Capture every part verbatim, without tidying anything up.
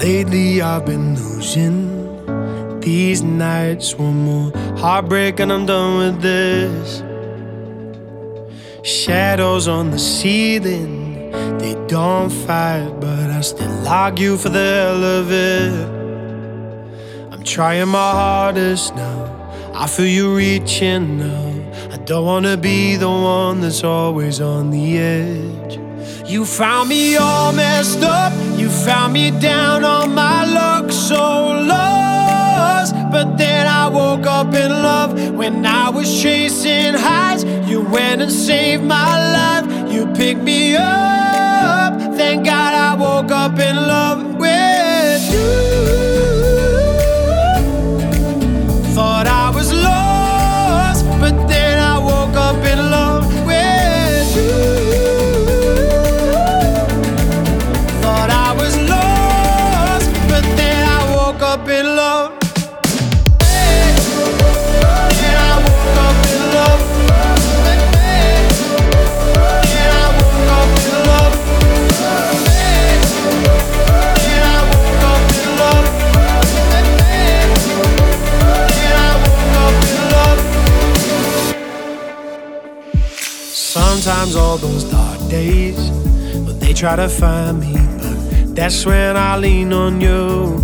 Lately I've been losing these nights. One more heartbreak and I'm done with this. Shadows on the ceiling, they don't fight, but I still argue for the hell of it. I'm trying my hardest now, I feel you reaching now. I don't wanna be the one that's always on the edge. You found me all messed up, you found me down on my luck, so lost. But then I woke up in love. When I was chasing highs, you went and saved my life. You picked me up, thank God I woke up in love with you. Thought I was lost, but then I woke up in love with you. Up in love. Then I woke up in love. Then I woke up in love. Then I woke up in love. Then I woke up in love. Sometimes all those dark days, well, they try to find me, but that's when I lean on you.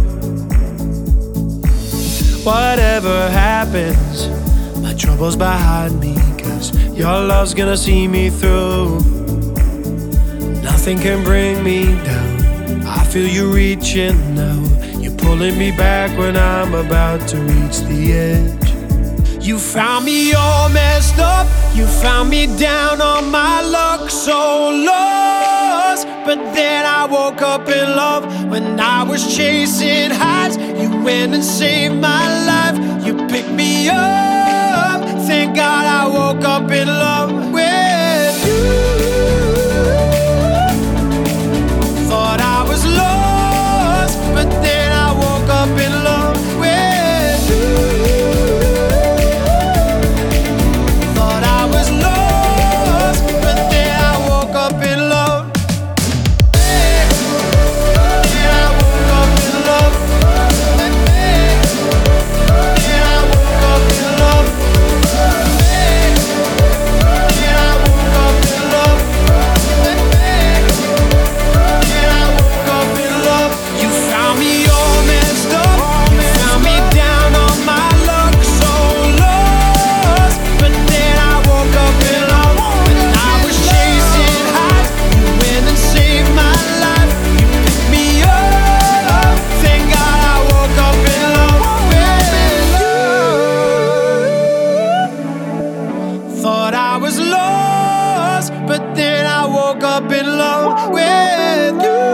Whatever happens, my trouble's behind me, 'cause your love's gonna see me through. Nothing can bring me down, I feel you reaching now. You're pulling me back when I'm about to reach the edge. You found me all messed up, you found me down on my luck, so lost. But then I woke up in love. When I was chasing highs, you went and saved my life. You picked me up, thank God I woke up in love with you. Thought I was lost, but then I woke up in love with you. Thought I was lost, but then I woke up in love. Thought I was lost, but then I woke up in love with you.